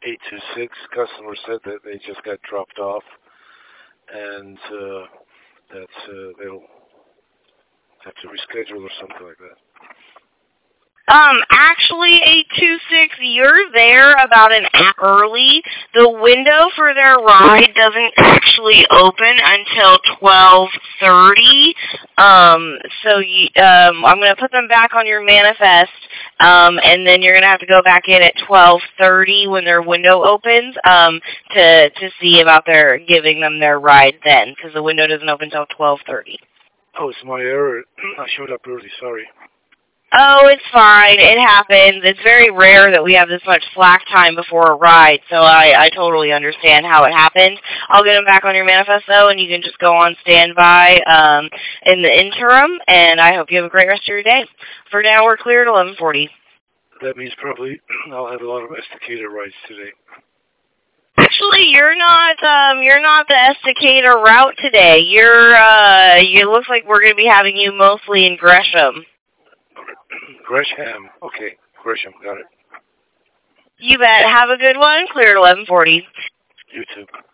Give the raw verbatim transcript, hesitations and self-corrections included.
eight two six. Customer said that they just got dropped off, and uh, that uh, they'll have to reschedule or something like that. Um, actually, eight two six, you're there about an hour early. The window for their ride doesn't actually open until twelve thirty. Um, so you, um, I'm going to put them back on your manifest, um, and then you're going to have to go back in at twelve thirty when their window opens um, to to see about their giving them their ride then, because the window doesn't open until twelve thirty. Oh, it's my error. I showed up early. Sorry. Oh, it's fine. It happens. It's very rare that we have this much slack time before a ride, so I, I totally understand how it happened. I'll get them back on your manifest, though, and you can just go on standby um, in the interim, and I hope you have a great rest of your day. For now, we're clear at eleven forty. That means probably I'll have a lot of Esticator rides today. Actually, you're not um, you're not the Esticator route today. You're uh, it looks like we're going to be having you mostly in Gresham. Gresham. Okay, Gresham. Got it. You bet. Have a good one. Clear at eleven forty. You too.